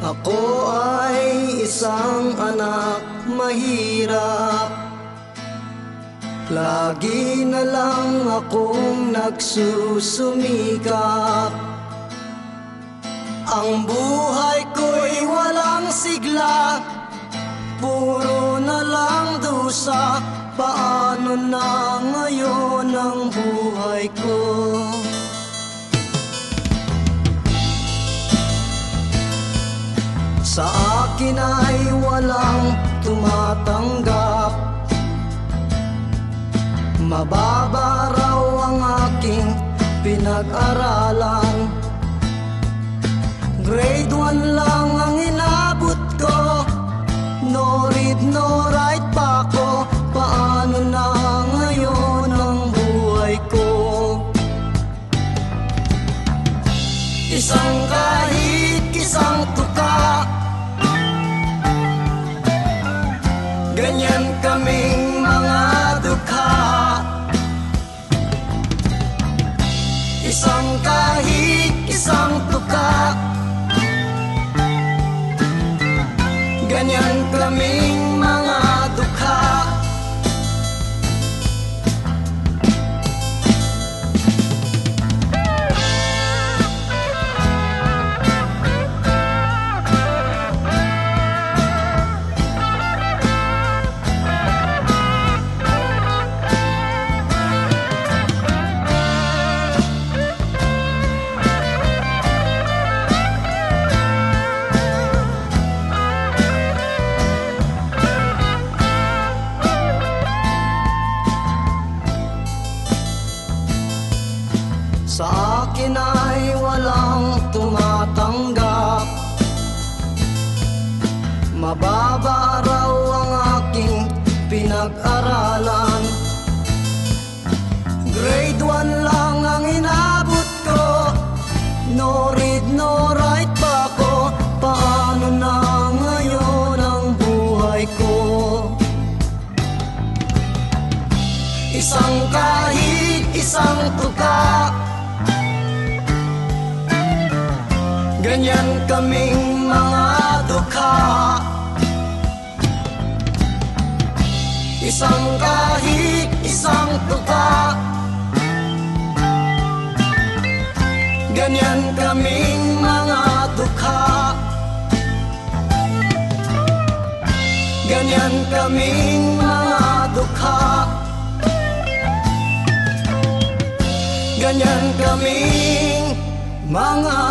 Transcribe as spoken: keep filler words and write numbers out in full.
Ako ay isang anak mahirap, lagi na lang akong nagsusumikap. Ang buhay ko'y walang sigla, puro na lang dusa. Paano na ngayon ang buhay ko? Sa akin ay walang tumatanggap, mababa raw ang aking pinag-aralan. Grade one lang ang inabot ko, no read, no write pa ko. Paano na ngayon ang buhay ko? Isang kahit isang tuka, ganyan kaming mga dukha. Isang kahit isang tuka, ganyan kaming mga dukha. Sa akin ay walang tumatanggap, mababa raw ang aking pinag-aralan. Grade one lang ang inabot ko, no read, no write pa ko. Paano na ngayon ang buhay ko? Isang kahit isang tuka, ganyan kaming mga dukha. Isang kahit isang tuka, ganyan kaming mga dukha. Ganyan kaming mga dukha. Ganyan kaming mga